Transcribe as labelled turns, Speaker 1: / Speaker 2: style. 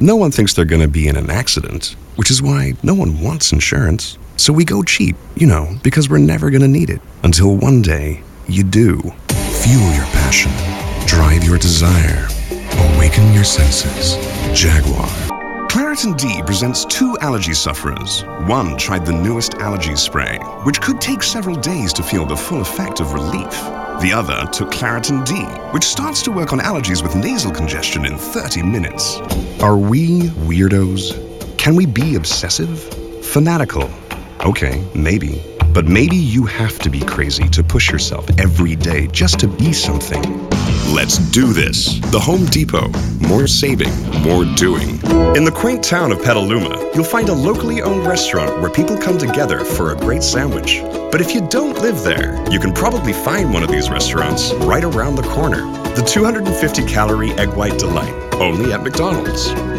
Speaker 1: No one thinks they're gonna be in an accident, which is why no one wants insurance. So we go cheap, because we're never gonna need it. Until one day, you do. Fuel your passion. Drive your desire. Awaken your senses. Jaguar. Claritin D presents two allergy sufferers. One tried the newest allergy spray, which could take several days to feel the full effect of relief. The other took Claritin D, which starts to work on allergies with nasal congestion in 30 minutes. Are we weirdos? Can we be obsessive? Fanatical? Okay, maybe. But maybe you have to be crazy to push yourself every day just to be something. Let's do this. The Home Depot. More saving, more doing. In the quaint town of Petaluma, you'll find a locally owned restaurant where people come together for a great sandwich. But if you don't live there, you can probably find one of these restaurants right around the corner. The 250-calorie Egg White Delight, only at McDonald's.